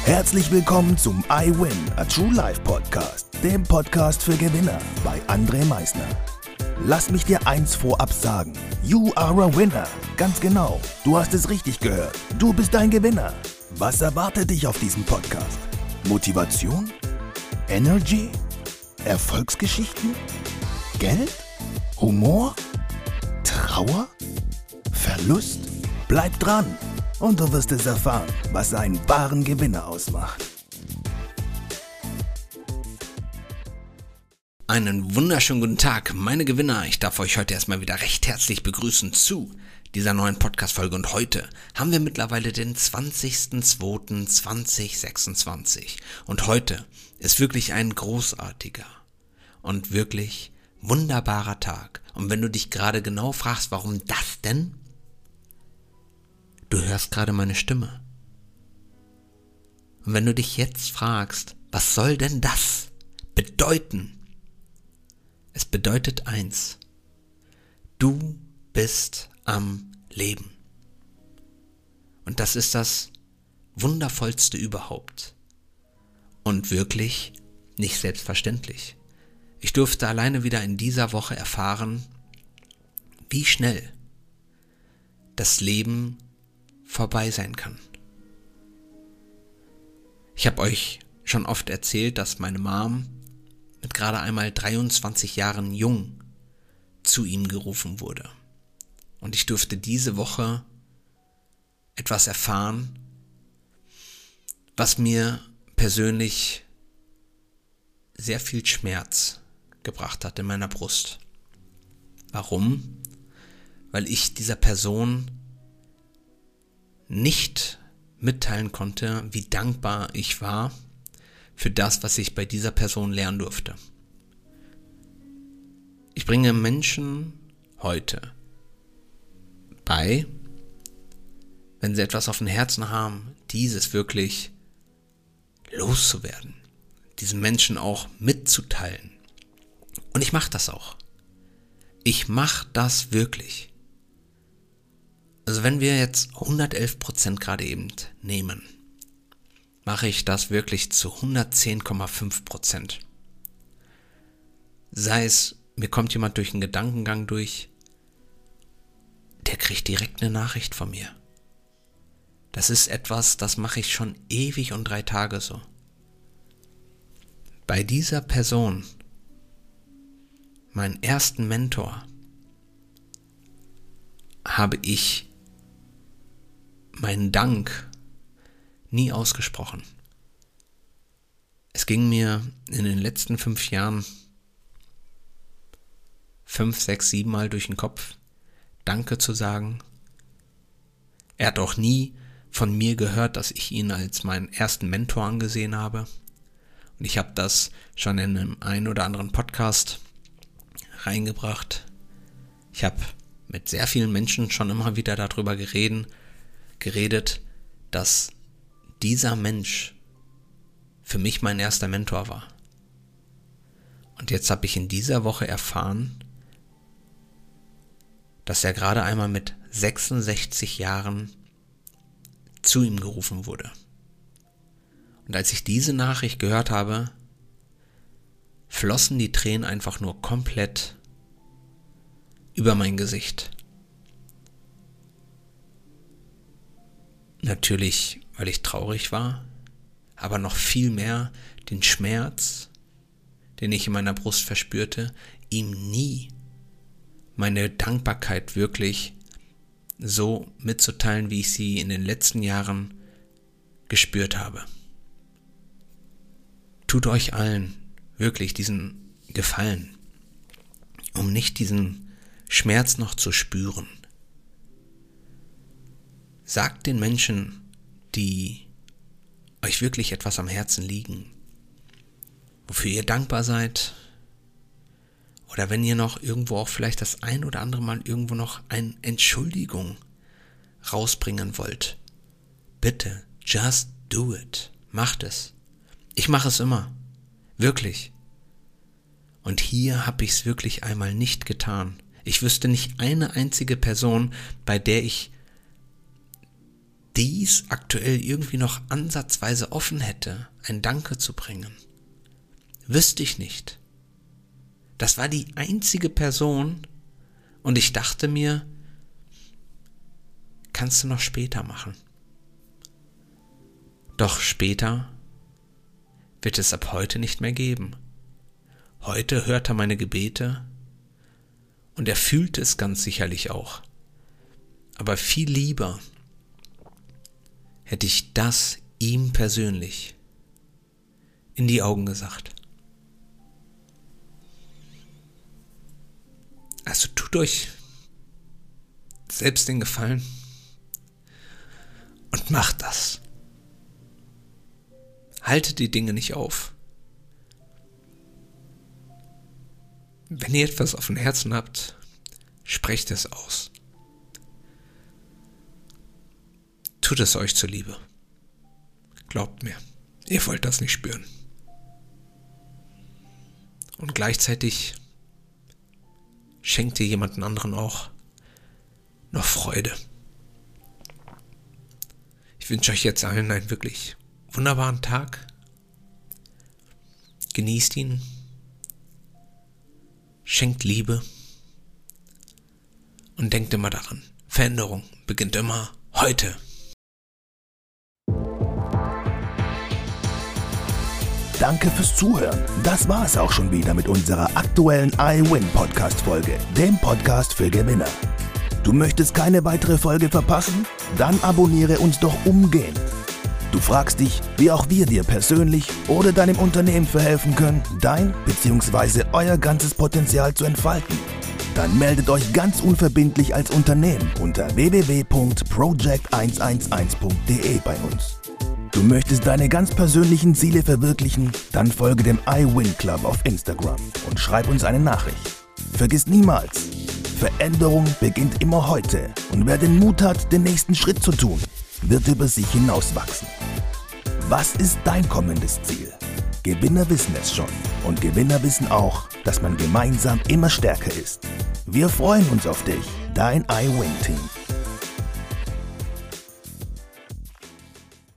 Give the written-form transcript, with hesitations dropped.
Herzlich willkommen zum I Win, a True Life Podcast, dem Podcast für Gewinner bei André Meisner. Lass mich dir eins vorab sagen, you are a winner. Ganz genau, du hast es richtig gehört, du bist ein Gewinner. Was erwartet dich auf diesem Podcast? Motivation? Energy? Erfolgsgeschichten? Geld? Humor? Trauer? Verlust? Bleib dran und du wirst es erfahren, was einen wahren Gewinner ausmacht. Einen wunderschönen guten Tag, meine Gewinner. Ich darf euch heute erstmal wieder recht herzlich begrüßen zu dieser neuen Podcast-Folge. Und heute haben wir mittlerweile den 20.02.2026. Und heute ist wirklich ein großartiger und wirklich wunderbarer Tag. Und wenn du dich gerade genau fragst, warum das denn? Du hörst gerade meine Stimme. Und wenn du dich jetzt fragst, was soll denn das bedeuten? Es bedeutet eins: Du bist am Leben. Und das ist das Wundervollste überhaupt. Und wirklich nicht selbstverständlich. Ich durfte alleine wieder in dieser Woche erfahren, wie schnell das Leben vorbei sein kann. Ich habe euch schon oft erzählt, dass meine Mom mit gerade einmal 23 Jahren jung zu ihm gerufen wurde. Und ich durfte diese Woche etwas erfahren, was mir persönlich sehr viel Schmerz gebracht hat in meiner Brust. Warum? Weil ich dieser Person nicht mitteilen konnte, wie dankbar ich war für das, was ich bei dieser Person lernen durfte. Ich bringe Menschen heute bei, wenn sie etwas auf dem Herzen haben, dieses wirklich loszuwerden, diesen Menschen auch mitzuteilen. Und ich mache das auch. Ich mache das wirklich. Also wenn wir jetzt 111% gerade eben nehmen, mache ich das wirklich zu 110,5%. Sei es, mir kommt jemand durch einen Gedankengang durch, der kriegt direkt eine Nachricht von mir. Das ist etwas, das mache ich schon ewig und 3 Tage so. Bei dieser Person, meinen ersten Mentor, habe ich meinen Dank nie ausgesprochen. Es ging mir in den letzten 5 Jahren 5, 6, 7 Mal durch den Kopf, Danke zu sagen. Er hat auch nie von mir gehört, dass ich ihn als meinen ersten Mentor angesehen habe. Und ich habe das schon in einem einen oder anderen Podcast reingebracht. Ich habe mit sehr vielen Menschen schon immer wieder darüber geredet, dass dieser Mensch für mich mein erster Mentor war. Und jetzt habe ich in dieser Woche erfahren, dass er gerade einmal mit 66 Jahren zu ihm gerufen wurde. Und als ich diese Nachricht gehört habe, flossen die Tränen einfach nur komplett über mein Gesicht. Natürlich, weil ich traurig war, aber noch viel mehr den Schmerz, den ich in meiner Brust verspürte, ihm nie meine Dankbarkeit wirklich so mitzuteilen, wie ich sie in den letzten Jahren gespürt habe. Tut euch allen wirklich diesen Gefallen, um nicht diesen Schmerz noch zu spüren. Sagt den Menschen, die euch wirklich etwas am Herzen liegen, wofür ihr dankbar seid, oder wenn ihr noch irgendwo auch vielleicht das ein oder andere Mal irgendwo noch eine Entschuldigung rausbringen wollt, bitte, just do it. Macht es. Ich mache es immer. Wirklich. Und hier habe ich es wirklich einmal nicht getan. Ich wüsste nicht eine einzige Person, bei der ich dies aktuell irgendwie noch ansatzweise offen hätte, ein Danke zu bringen. Wüsste ich nicht. Das war die einzige Person und ich dachte mir, kannst du noch später machen. Doch später wird es ab heute nicht mehr geben. Heute hört er meine Gebete und er fühlt es ganz sicherlich auch. Aber viel lieber hätte ich das ihm persönlich in die Augen gesagt. Also tut euch selbst den Gefallen und macht das. Haltet die Dinge nicht auf. Wenn ihr etwas auf dem Herzen habt, sprecht es aus. Tut es euch zuliebe. Glaubt mir, ihr wollt das nicht spüren. Und gleichzeitig schenkt ihr jemanden anderen auch noch Freude. Ich wünsche euch jetzt allen einen wirklich wunderbaren Tag. Genießt ihn. Schenkt Liebe. Und denkt immer daran, Veränderung beginnt immer heute. Danke fürs Zuhören. Das war es auch schon wieder mit unserer aktuellen iWin-Podcast-Folge, dem Podcast für Gewinner. Du möchtest keine weitere Folge verpassen? Dann abonniere uns doch umgehend. Du fragst dich, wie auch wir dir persönlich oder deinem Unternehmen verhelfen können, dein bzw. euer ganzes Potenzial zu entfalten. Dann meldet euch ganz unverbindlich als Unternehmen unter www.project111.de bei uns. Du möchtest deine ganz persönlichen Ziele verwirklichen? Dann folge dem iWin Club auf Instagram und schreib uns eine Nachricht. Vergiss niemals, Veränderung beginnt immer heute und wer den Mut hat, den nächsten Schritt zu tun, wird über sich hinauswachsen. Was ist dein kommendes Ziel? Gewinner wissen es schon und Gewinner wissen auch, dass man gemeinsam immer stärker ist. Wir freuen uns auf dich, dein iWin-Team.